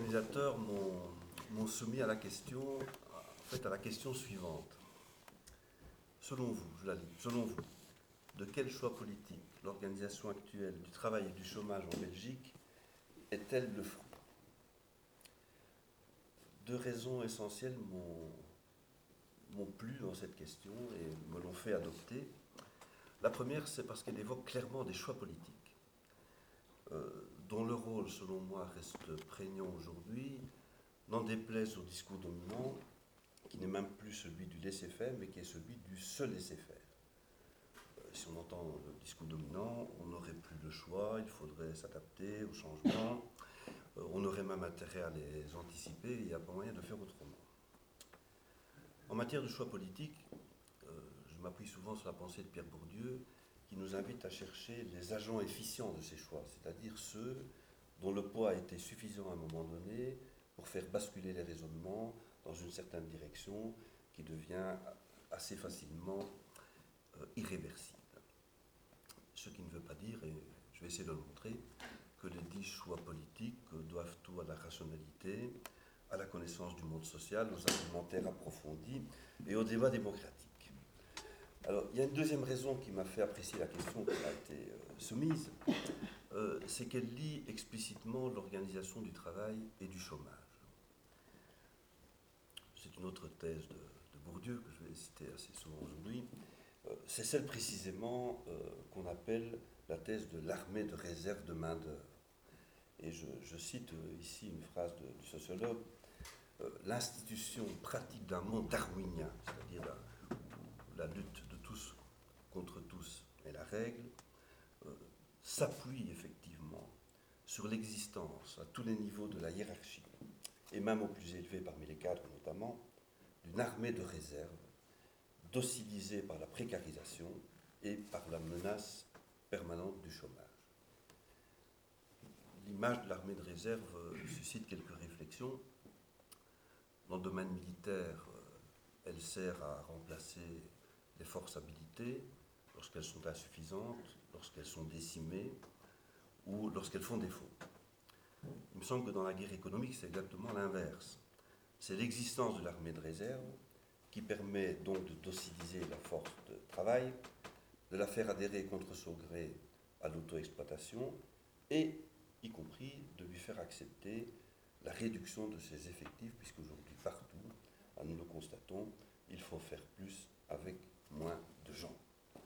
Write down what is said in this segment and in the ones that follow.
organisateurs m'ont soumis à la question, à la question suivante. Selon vous, je la lis, selon vous, de quel choix politique l'organisation actuelle du travail et du chômage en Belgique est-elle le fruit? Deux raisons essentielles m'ont plu dans cette question et me l'ont fait adopter. La première, c'est parce qu'elle évoque clairement des choix politiques, dont le rôle, selon moi, reste prégnant aujourd'hui, n'en déplaise au discours dominant, qui n'est même plus celui du laisser-faire, mais qui est celui du se laisser-faire. Si on entend le discours dominant, on n'aurait plus le choix, il faudrait s'adapter aux changements, on aurait même intérêt à les anticiper, il n'y a pas moyen de faire autrement. En matière de choix politique, je m'appuie souvent sur la pensée de Pierre Bourdieu, qui nous invite à chercher les agents efficients de ces choix, c'est-à-dire ceux dont le poids a été suffisant à un moment donné pour faire basculer les raisonnements dans une certaine direction qui devient assez facilement irréversible. Ce qui ne veut pas dire, et je vais essayer de le montrer, que les dits choix politiques doivent tout à la rationalité, à la connaissance du monde social, aux argumentaires approfondis et au débat démocratique. Alors, il y a une deuxième raison qui m'a fait apprécier la question qui m'a été soumise, c'est qu'elle lie explicitement l'organisation du travail et du chômage. C'est une autre thèse de Bourdieu que je vais citer assez souvent aujourd'hui. C'est celle précisément qu'on appelle la thèse de l'armée de réserve de main-d'œuvre. Et je cite ici une phrase du sociologue, l'institution pratique d'un monde darwinien, c'est-à-dire la lutte de tous contre tous est la règle, s'appuie effectivement sur l'existence à tous les niveaux de la hiérarchie, et même au plus élevé parmi les cadres notamment, d'une armée de réserve, docilisée par la précarisation et par la menace permanente du chômage. L'image de l'armée de réserve suscite quelques réflexions. Dans le domaine militaire, elle sert à remplacer les forces habilitées lorsqu'elles sont insuffisantes, lorsqu'elles sont décimées ou lorsqu'elles font défaut. Il me semble que dans la guerre économique, c'est exactement l'inverse. C'est l'existence de l'armée de réserve qui permet donc de dociliser la force de travail, de la faire adhérer contre son gré à l'auto-exploitation et, y compris, de lui faire accepter la réduction de ses effectifs, puisqu'aujourd'hui, partout, nous le constatons, il faut faire plus avec moins de gens.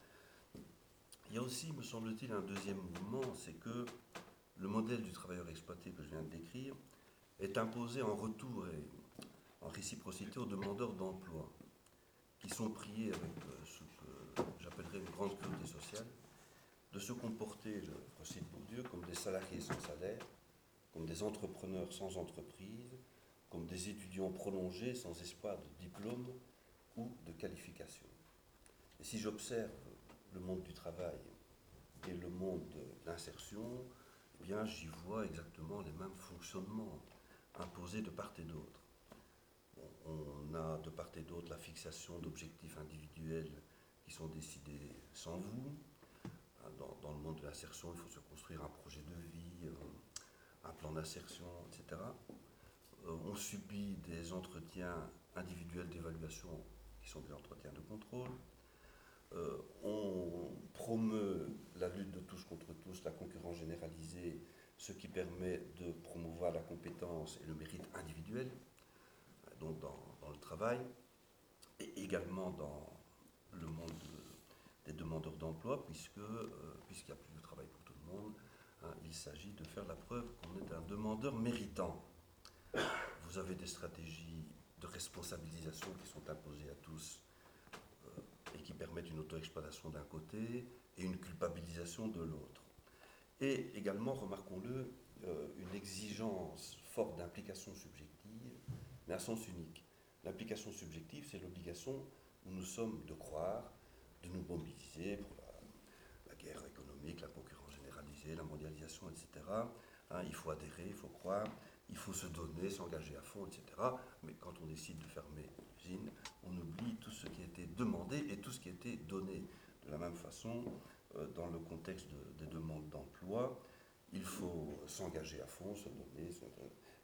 Il y a aussi, me semble-t-il, un deuxième mouvement, c'est que le modèle du travailleur exploité que je viens de décrire est imposé en retour et en réciprocité aux demandeurs d'emploi, qui sont priés avec ce que j'appellerais une grande cruauté sociale, de se comporter, je cite Bourdieu, comme des salariés sans salaire, comme des entrepreneurs sans entreprise, comme des étudiants prolongés sans espoir de diplôme ou de qualification. Et si j'observe le monde du travail et le monde de l'insertion, eh bien j'y vois exactement les mêmes fonctionnements imposés de part et d'autre. On a de part et d'autre la fixation d'objectifs individuels qui sont décidés sans vous. Dans le monde de l'insertion, il faut se construire un projet de vie, un plan d'insertion, etc. On subit des entretiens individuels d'évaluation qui sont des entretiens de contrôle. On promeut la lutte de tous contre tous, la concurrence généralisée, ce qui permet de promouvoir la compétence et le mérite individuel, donc dans le travail, et également dans le monde des demandeurs d'emploi, puisqu'il n'y a plus de travail pour tout le monde, il s'agit de faire la preuve qu'on est un demandeur méritant. Vous avez des stratégies de responsabilisation qui sont imposées à tous et qui permettent une auto-exploitation d'un côté et une culpabilisation de l'autre. Et également, remarquons-le, une exigence forte d'implication subjective, mais à sens unique. L'implication subjective, c'est l'obligation où nous sommes de croire, de nous mobiliser pour la guerre économique, la concurrence généralisée, la mondialisation, etc. Il faut adhérer, il faut croire, il faut se donner, s'engager à fond, etc. Mais quand on décide de fermer l'usine, on oublie tout ce qui a été demandé et tout ce qui a été donné. De la même façon, dans le contexte des demandes d'emploi, il faut s'engager à fond, se donner, etc.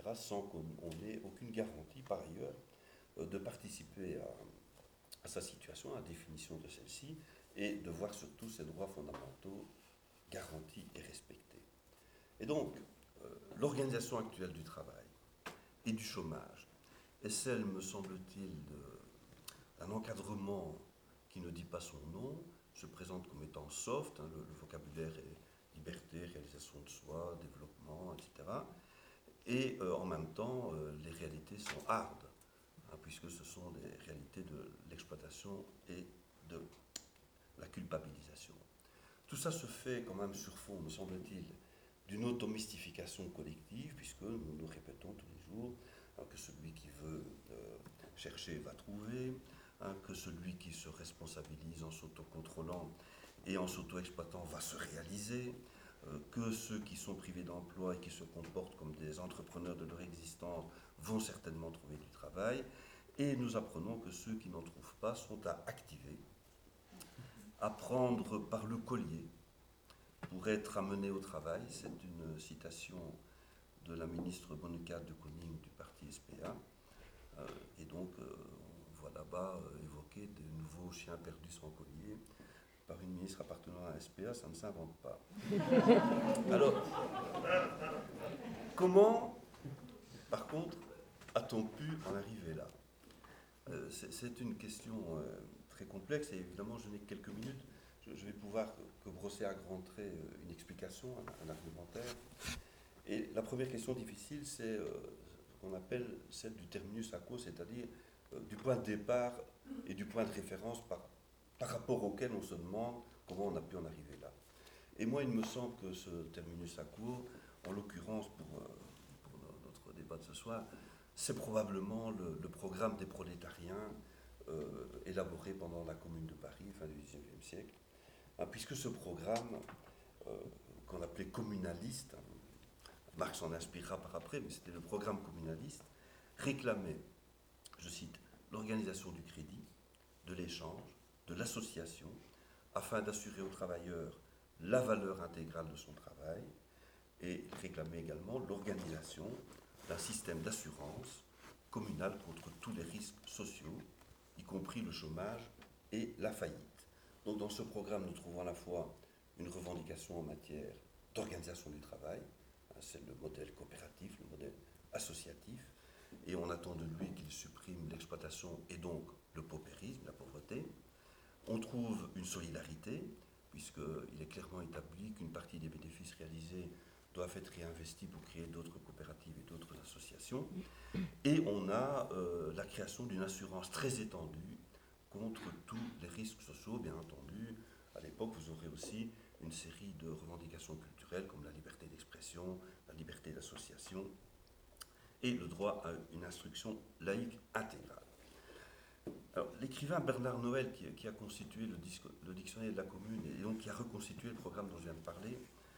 sans qu'on ait aucune garantie par ailleurs de participer à sa situation, à la définition de celle-ci, et de voir surtout ses droits fondamentaux garantis et respectés. Et donc, l'organisation actuelle du travail et du chômage est celle, me semble-t-il, d'un encadrement qui ne dit pas son nom, se présente comme étant soft, le vocabulaire est liberté, réalisation de soi, développement, etc. Et en même temps, les réalités sont hard, puisque ce sont des réalités de l'exploitation et de la culpabilisation. Tout ça se fait quand même sur fond, me semble-t-il, d'une automystification collective, puisque nous nous répétons tous les jours que celui qui veut chercher va trouver, que celui qui se responsabilise en s'autocontrôlant et en s'auto-exploitant va se réaliser, que ceux qui sont privés d'emploi et qui se comportent comme des entrepreneurs de leur existence vont certainement trouver du travail, et nous apprenons que ceux qui n'en trouvent pas sont à activer, à prendre par le collier pour être amenés au travail. C'est une citation de la ministre Bonnecade de Koning du parti SPA, et donc on voit là-bas évoquer de nouveaux chiens perdus sans collier par une ministre appartenant à SPA, ça ne s'invente pas. Alors, comment, par contre, a-t-on pu en arriver là? C'est une question très complexe, et évidemment, je n'ai que quelques minutes. Je vais pouvoir que brosser à grands traits une explication, un argumentaire. Et la première question difficile, c'est ce qu'on appelle celle du terminus aquo, c'est-à-dire du point de départ et du point de référence par rapport auquel on se demande comment on a pu en arriver là. Et moi, il me semble que ce terminus aquo, en l'occurrence pour notre débat de ce soir, c'est probablement le programme des prolétariens élaboré pendant la Commune de Paris, fin du XIXe siècle, puisque ce programme, qu'on appelait communaliste, Marx s'en inspirera par après, mais c'était le programme communaliste, réclamait, je cite, l'organisation du crédit, de l'échange, de l'association, afin d'assurer aux travailleurs la valeur intégrale de son travail, et réclamait également l'organisation d'un système d'assurance communal contre tous les risques sociaux, y compris le chômage et la faillite. Donc dans ce programme, nous trouvons à la fois une revendication en matière d'organisation du travail, c'est le modèle coopératif, le modèle associatif, et on attend de lui qu'il supprime l'exploitation et donc le paupérisme, la pauvreté. On trouve une solidarité, puisqu'il est clairement établi qu'une partie des bénéfices réalisés doivent être réinvestis pour créer d'autres coopératives et d'autres associations. Et on a la création d'une assurance très étendue contre tous les risques sociaux, bien entendu. À l'époque, vous aurez aussi une série de revendications culturelles comme la liberté d'expression, la liberté d'association et le droit à une instruction laïque intégrale. Alors, l'écrivain Bernard Noël, qui a constitué le dictionnaire de la Commune et donc qui a reconstitué le programme dont je viens de parler,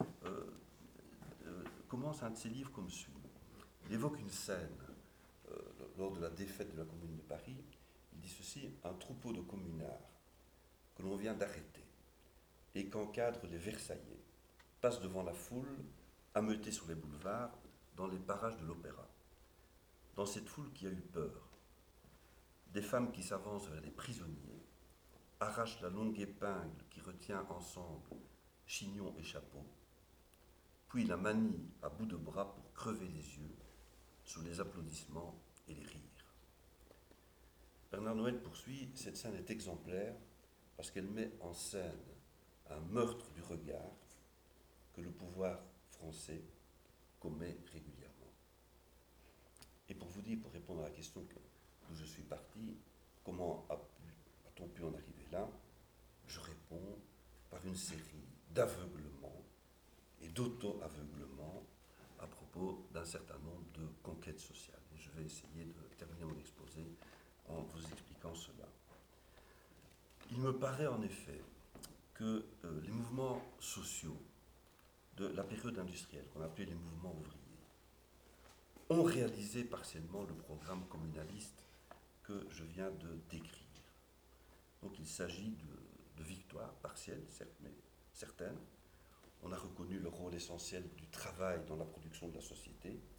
commence un de ses livres comme suit. Il évoque une scène lors de la défaite de la Commune de Paris. Il dit ceci: un troupeau de communards que l'on vient d'arrêter et qu'encadrent les Versaillais passe devant la foule ameutée sur les boulevards dans les parages de l'Opéra. Dans cette foule qui a eu peur, des femmes qui s'avancent vers les prisonniers arrachent la longue épingle qui retient ensemble chignon et chapeau, puis la manient à bout de bras pour crever les yeux sous les applaudissements et les rires. Bernard Noël poursuit: cette scène est exemplaire parce qu'elle met en scène un meurtre du regard que le pouvoir français commet régulièrement. Et pour vous dire, pour répondre à la question d'où je suis parti, comment a-t-on pu en arriver là, je réponds par une série d'aveuglements et d'auto-aveuglements à propos d'un certain nombre de conquêtes sociales. Et je vais essayer de terminer mon exposé en vous expliquant cela. Il me paraît en effet que les mouvements sociaux de la période industrielle, qu'on appelait les mouvements ouvriers, ont réalisé partiellement le programme communaliste que je viens de décrire. Donc il s'agit de victoires partielles, certes, mais certaines. On a reconnu le rôle essentiel du travail dans la production de la société.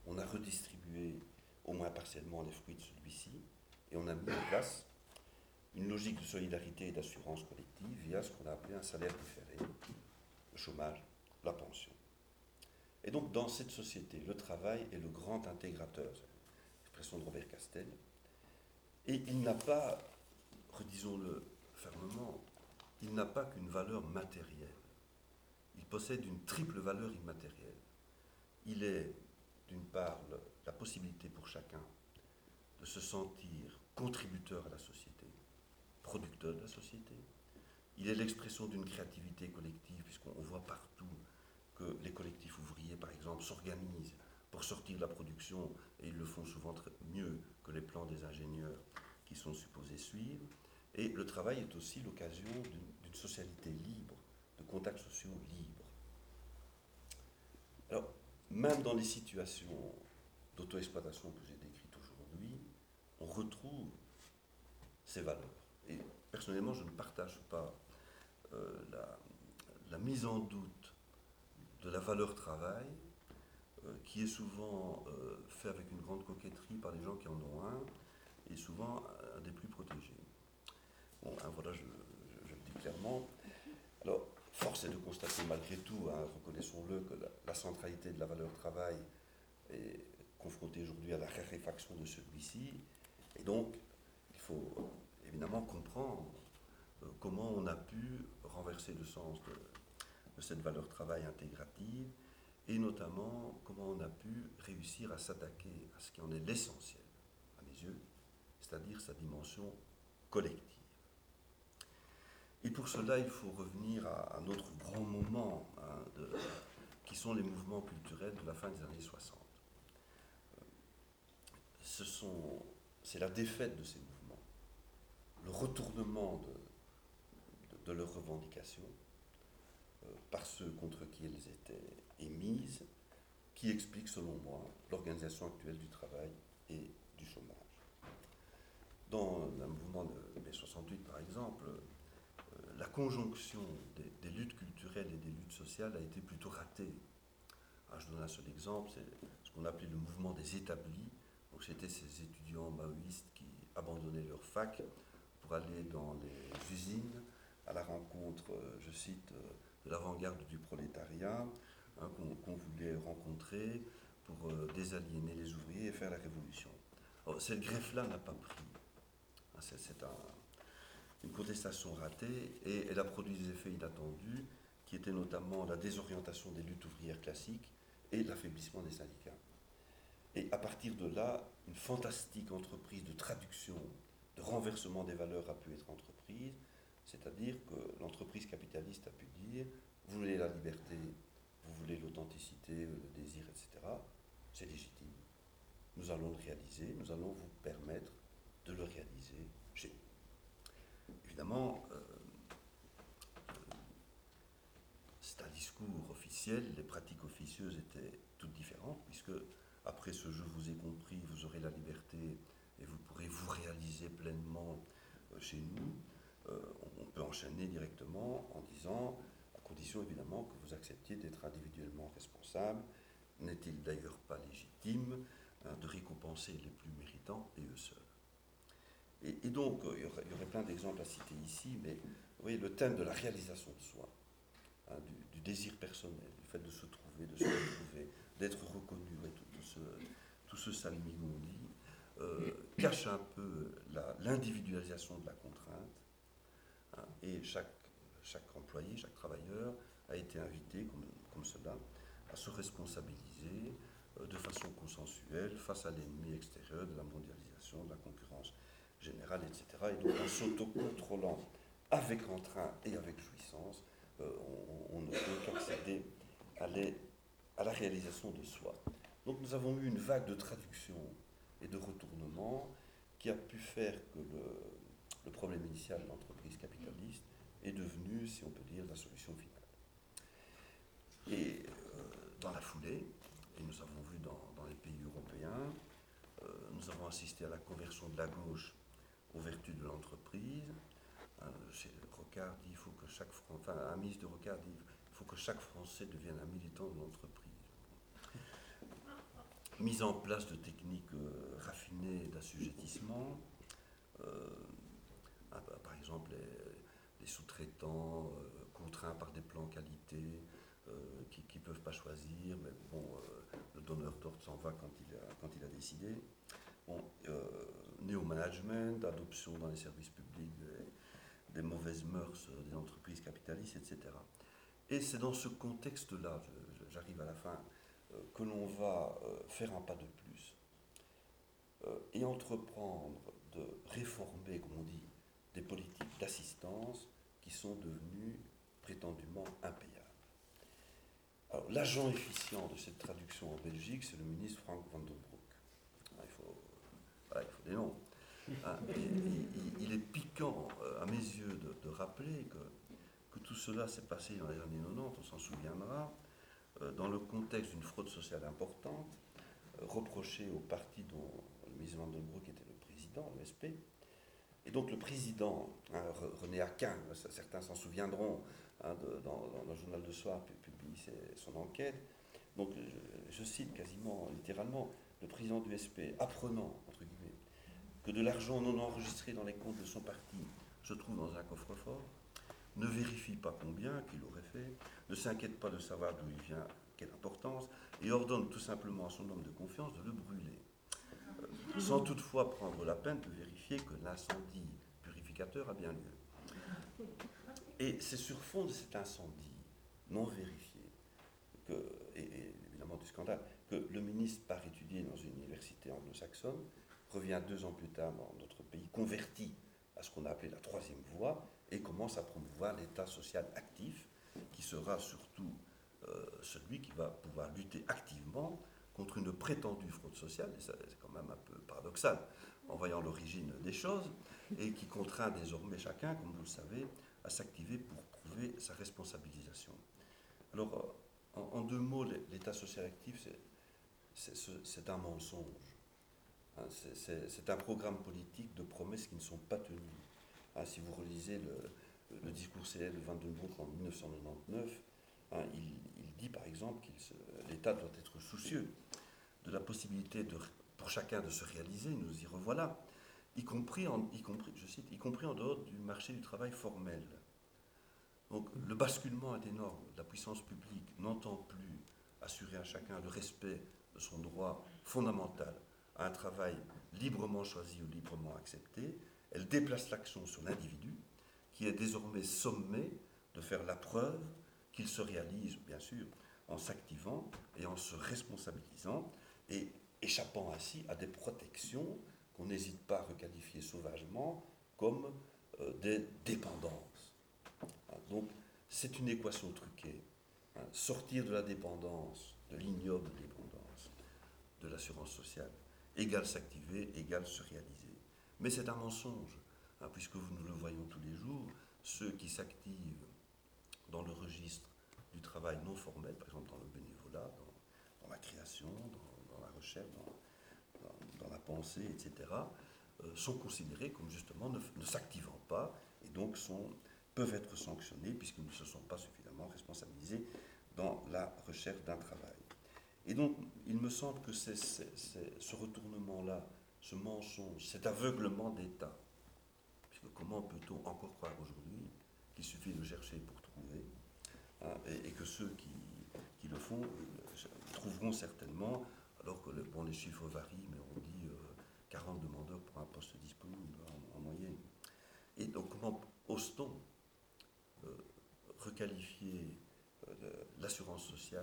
on a redistribué au moins partiellement les fruits de celui-ci, et on a mis en place une logique de solidarité et d'assurance collective via ce qu'on a appelé un salaire différé, le chômage, la pension. Et donc dans cette société, le travail est le grand intégrateur, c'est l'expression de Robert Castel, et il n'a pas, redisons-le fermement, il n'a pas qu'une valeur matérielle, il possède une triple valeur immatérielle. Il est, d'une part, la possibilité pour chacun de se sentir contributeur à la société, producteur de la société. Il est l'expression d'une créativité collective, puisqu'on voit partout que les collectifs ouvriers, par exemple, s'organisent pour sortir de la production, et ils le font souvent mieux que les plans des ingénieurs qui sont supposés suivre. Et le travail est aussi l'occasion d'une socialité libre, de contacts sociaux libres. Alors, même dans les situations d'auto-exploitation que j'ai décrites aujourd'hui, on retrouve ces valeurs. Et personnellement, je ne partage pas la mise en doute de la valeur travail, qui est souvent fait avec une grande coquetterie par les gens qui en ont un, et souvent un des plus protégés. Bon, hein, voilà, je le dis clairement. Alors, force est de constater malgré tout, hein, reconnaissons-le, que la centralité de la valeur travail est confrontée aujourd'hui à la raréfaction de celui-ci, et donc il faut évidemment comprendre comment on a pu renverser le sens de cette valeur travail intégrative, et notamment comment on a pu réussir à s'attaquer à ce qui en est l'essentiel, à mes yeux, c'est-à-dire sa dimension collective. Et pour cela, il faut revenir à un autre grand moment, hein, qui sont les mouvements culturels de la fin des années 60. C'est la défaite de ces mouvements, le retournement de leurs revendications par ceux contre qui elles étaient émises, qui explique, selon moi, l'organisation actuelle du travail et du chômage. Dans le mouvement de mai 68, par exemple, la conjonction des luttes culturelles et des luttes sociales a été plutôt ratée. Alors, je donne un seul exemple, c'est ce qu'on appelait le mouvement des établis. Donc, c'était ces étudiants maoïstes qui abandonnaient leur fac pour aller dans les usines à la rencontre, je cite, de l'avant-garde du prolétariat, hein, qu'on voulait rencontrer pour désaliéner les ouvriers et faire la révolution. Alors, cette greffe-là n'a pas pris. Hein, c'est une contestation ratée, et elle a produit des effets inattendus, qui étaient notamment la désorientation des luttes ouvrières classiques et l'affaiblissement des syndicats. Et à partir de là, une fantastique entreprise de traduction, de renversement des valeurs a pu être entreprise, c'est-à-dire que l'entreprise capitaliste a pu dire, vous voulez la liberté, vous voulez l'authenticité, le désir, etc., c'est légitime. Nous allons le réaliser, nous allons vous permettre de le réaliser chez nous. Évidemment, c'est un discours officiel, les pratiques officieuses étaient toutes différentes, puisque après ce je vous ai compris, vous aurez la liberté et vous pourrez vous réaliser pleinement chez nous. On peut enchaîner directement en disant, à condition évidemment que vous acceptiez d'être individuellement responsable, n'est-il d'ailleurs pas légitime de récompenser les plus méritants et eux seuls. Et donc, il y aurait plein d'exemples à citer ici, mais vous voyez, le thème de la réalisation de soi, hein, du désir personnel, du fait de se trouver, de se retrouver, d'être reconnu, ouais, tout ce salmigondis, cache un peu l'individualisation de la contrainte, hein, et chaque employé, chaque travailleur a été invité, comme cela, à se responsabiliser de façon consensuelle face à l'ennemi extérieur de la mondialisation, de la concurrence générale, etc. Et donc en s'autocontrôlant avec entrain et avec jouissance, on ne peut qu'accéder à la réalisation de soi. Donc nous avons eu une vague de traduction et de retournement qui a pu faire que le problème initial de l'entreprise capitaliste est devenu, si on peut dire, la solution finale. Et dans la foulée, et nous avons vu dans les pays européens, nous avons assisté à la conversion de la gauche aux vertus de l'entreprise. Chez Rocard dit, il faut que un ministre de Rocard dit, il faut que chaque Français devienne un militant de l'entreprise. mise en place de techniques raffinées d'assujettissement, par exemple les sous-traitants contraints par des plans qualité qui ne peuvent pas choisir, mais bon, le donneur d'ordre s'en va quand il a décidé. Bon, néo-management, adoption dans les services publics des mauvaises mœurs des entreprises capitalistes, etc. Et c'est dans ce contexte-là, j'arrive à la fin, que l'on va faire un pas de plus et entreprendre de réformer, comme on dit, des politiques d'assistance qui sont devenues prétendument impayables. Alors, l'agent efficient de cette traduction en Belgique, c'est le ministre Frank van den Broek. Il faut des noms. Il est piquant, à mes yeux, de rappeler que tout cela s'est passé dans les années 90, on s'en souviendra, dans le contexte d'une fraude sociale importante, reprochée au parti dont le ministre Van den Broek était le président, le SP. Et donc le président, René Aquin, certains s'en souviendront, dans le journal de soir, publie son enquête. Donc je cite quasiment littéralement le président du SP, apprenant, entre guillemets, que de l'argent non enregistré dans les comptes de son parti se trouve dans un coffre-fort, ne vérifie pas combien qu'il aurait fait, ne s'inquiète pas de savoir d'où il vient, quelle importance, et ordonne tout simplement à son homme de confiance de le brûler, sans toutefois prendre la peine de vérifier que l'incendie purificateur a bien lieu. Et c'est sur fond de cet incendie non vérifié, et évidemment du scandale, que le ministre part étudier dans une université anglo-saxonne, revient 2 ans plus tard dans notre pays, converti à ce qu'on a appelé la troisième voie, et commence à promouvoir l'État social actif, qui sera surtout celui qui va pouvoir lutter activement contre une prétendue fraude sociale, et ça, c'est quand même un peu paradoxal en voyant l'origine des choses, et qui contraint désormais chacun, comme vous le savez, à s'activer pour prouver sa responsabilisation. Alors, en 2 mots, l'État social actif, c'est un mensonge. C'est un programme politique de promesses qui ne sont pas tenues. Si vous relisez le discours célèbre de Van den Broek en 1999, il dit par exemple que l'État doit être soucieux de la possibilité pour chacun de se réaliser, nous y revoilà, y compris en dehors du marché du travail formel. Donc le basculement est énorme. La puissance publique n'entend plus assurer à chacun le respect de son droit fondamental à un travail librement choisi ou librement accepté. Elle déplace l'action sur l'individu, qui est désormais sommé de faire la preuve qu'il se réalise, bien sûr, en s'activant et en se responsabilisant, et échappant ainsi à des protections qu'on n'hésite pas à requalifier sauvagement comme des dépendances. Donc, c'est une équation truquée. Sortir de la dépendance, de l'ignoble dépendance de l'assurance sociale, égale s'activer, égale se réaliser. Mais c'est un mensonge, puisque nous le voyons tous les jours, ceux qui s'activent dans le registre du travail non formel, par exemple dans le bénévolat, dans la création, dans la recherche, dans la pensée, etc., sont considérés comme justement ne s'activant pas, et donc peuvent être sanctionnés puisqu'ils ne se sont pas suffisamment responsabilisés dans la recherche d'un travail. Et donc, il me semble que c'est ce retournement-là, ce mensonge, cet aveuglement d'État, puisque comment peut-on encore croire aujourd'hui qu'il suffit de chercher pour trouver, et que ceux qui le font trouveront certainement, alors que les chiffres varient, mais on dit 40 demandeurs pour un poste disponible en moyenne. Et donc, comment ose-t-on requalifier l'assurance sociale,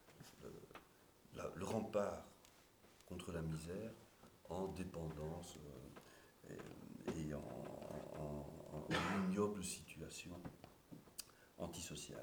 le rempart contre la misère, en dépendance et en ignoble situation antisociale.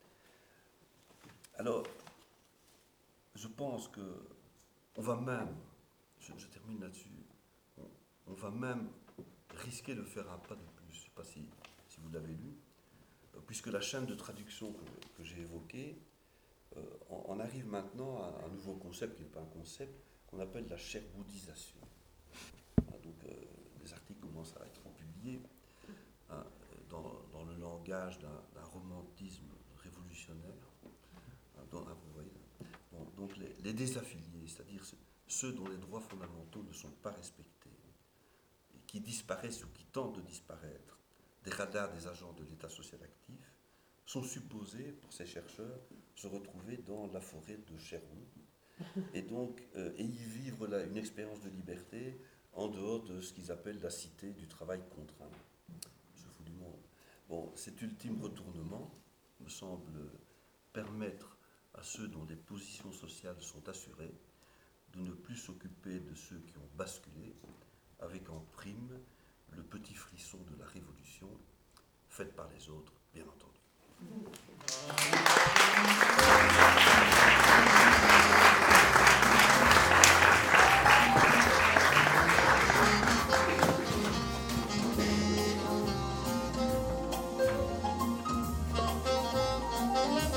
Alors, je pense que on va même, je termine là-dessus, on va même risquer de faire un pas de plus. Je ne sais pas si vous l'avez lu, puisque la chaîne de traduction que j'ai évoquée, on arrive maintenant à un nouveau concept, qui n'est pas un concept, qu'on appelle la cherboudisation. Donc, des articles commencent à être publiés dans le langage d'un romantisme révolutionnaire. Donc les désaffiliés, c'est-à-dire ceux dont les droits fondamentaux ne sont pas respectés, et qui disparaissent ou qui tentent de disparaître des radars des agents de l'État social actif, sont supposés, pour ces chercheurs, se retrouver dans la forêt de Cherbourg et donc et y vivre là une expérience de liberté en dehors de ce qu'ils appellent la cité du travail contraint. Je fous du monde. Bon, cet ultime retournement me semble permettre à ceux dont les positions sociales sont assurées de ne plus s'occuper de ceux qui ont basculé, avec en prime le petit frisson de la révolution faite par les autres